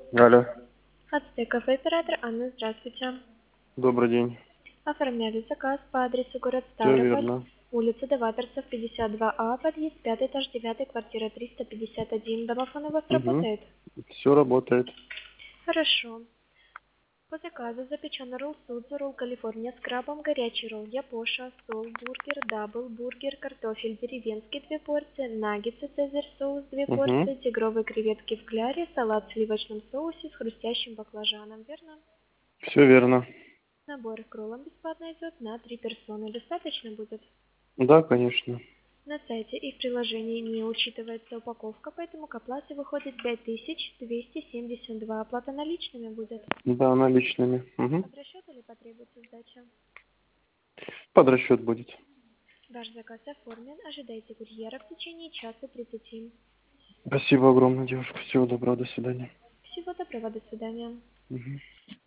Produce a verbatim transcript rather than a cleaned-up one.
Алло, Ацтеков оператор Анна, здравствуйте. добрый день. Оформляли заказ по адресу город Все Ставрополь, верно. улица Даваторцев, пятьдесят два А, подъезд пятый, этаж девятый, квартира триста пятьдесят один. Домофон у вас Угу. работает? Все работает. Хорошо. По заказу запечен ролл Судзу, ролл Калифорния с крабом, горячий ролл Япоша, сол, бургер, дабл, бургер, картофель деревенский две порции, наггетсы Цезарь соус две Угу. порции, тигровые креветки в кляре, салат в сливочном соусе с хрустящим баклажаном, верно? Все верно. Набор к роллам бесплатно идет на три персоны. Достаточно будет? Да, конечно. На сайте и в приложении не учитывается упаковка, поэтому к оплате выходит пять тысяч двести семьдесят два. Оплата наличными будет. Да, наличными. Угу. Под расчет или потребуется сдача? Под расчет будет. Ваш заказ оформлен. Ожидайте курьера в течение часа тридцати. Спасибо огромное, девушка. Всего доброго, до свидания. Всего доброго, до свидания. Угу.